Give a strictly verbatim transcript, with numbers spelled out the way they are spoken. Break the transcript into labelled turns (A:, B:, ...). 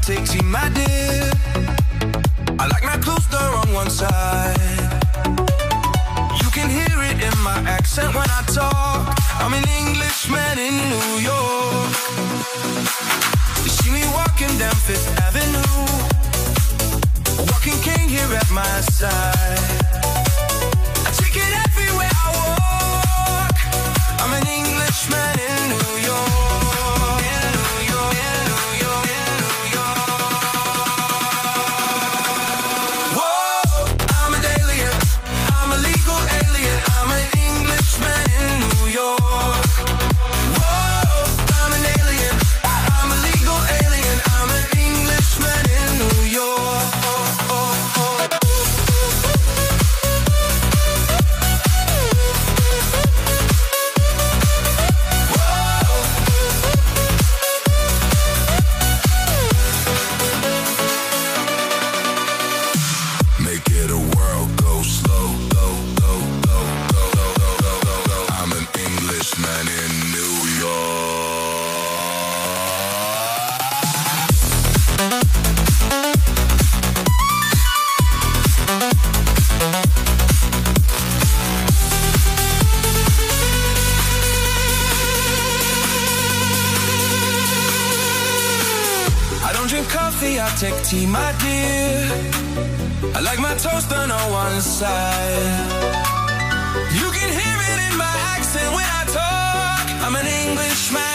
A: take tea, my dear. I like my clothes done on one side. You can hear it in my accent when I talk. I'm an Englishman in New York. You see me walking down Fifth Avenue, a walking king here at my side. I take it everywhere I walk. I'm an Englishman in New York. In New York, in New York, in New York. Whoa, I'm an alien. I'm a legal alien. I'm an Englishman in New York. Whoa, I'm an alien. I'm a legal alien. I'm an Englishman in New York. Oh, oh, oh. Make it a world go slow, go, go, go, go, go, go, go, go, go. I'm an Englishman in New York. I don't drink coffee, I take tea, my dear. I like my toast done on one side. You can hear it in my accent when I talk. I'm an Englishman